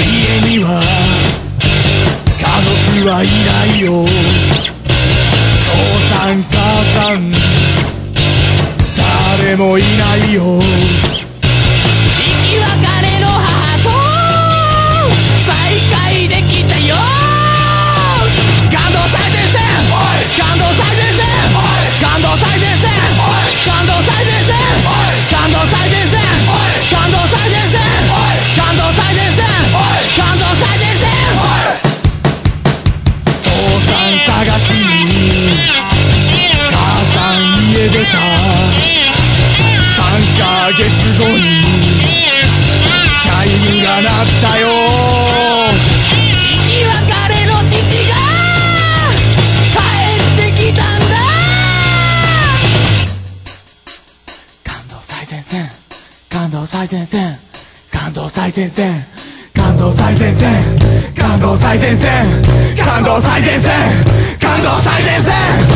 の家には家族はいないよ。父さん母さん誰もいないよ。生き別れの母と再会できたよ。感動最前線、感動最前線、感動最前線、感動最前線、感動最前線、感動最前線、感動最前線、感動最前線。父さん探しに母さん家出た。3ヶ月後にチャイムが鳴ったよ。生き別れの父が帰ってきたんだ。感動最前線、感動最前線、感動最前線、感動最前線、感動最前線、感動最前線、感動最前線。